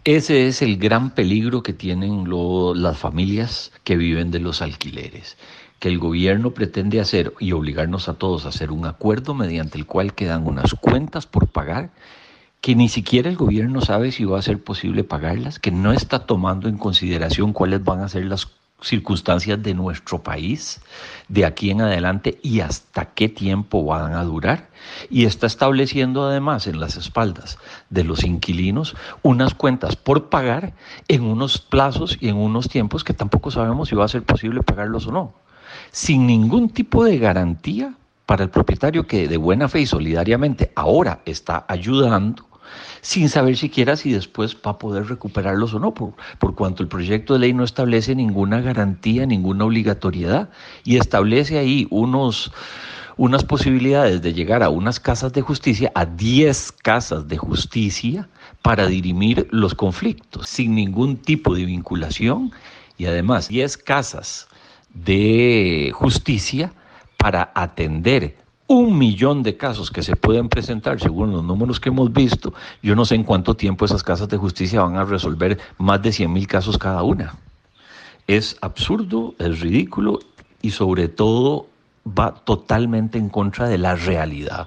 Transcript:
Ese es el gran peligro que tienen las familias que viven de los alquileres, que el gobierno pretende hacer y obligarnos a todos a hacer un acuerdo mediante el cual quedan unas cuentas por pagar que ni siquiera el gobierno sabe si va a ser posible pagarlas, que no está tomando en consideración cuáles van a ser las circunstancias de nuestro país de aquí en adelante y hasta qué tiempo van a durar, y está estableciendo además en las espaldas de los inquilinos unas cuentas por pagar en unos plazos y en unos tiempos que tampoco sabemos si va a ser posible pagarlos o no, sin ningún tipo de garantía para el propietario que de buena fe y solidariamente ahora está ayudando, sin saber siquiera si después va a poder recuperarlos o no, por cuanto el proyecto de ley no establece ninguna garantía, ninguna obligatoriedad, y establece ahí unas posibilidades de llegar a unas casas de justicia, a 10 casas de justicia, para dirimir los conflictos, sin ningún tipo de vinculación, y además 10 casas de justicia para atender 1 millón de casos que se pueden presentar según los números que hemos visto. Yo no sé en cuánto tiempo esas casas de justicia van a resolver más de 100,000 casos cada una. Es absurdo, es ridículo y sobre todo va totalmente en contra de la realidad.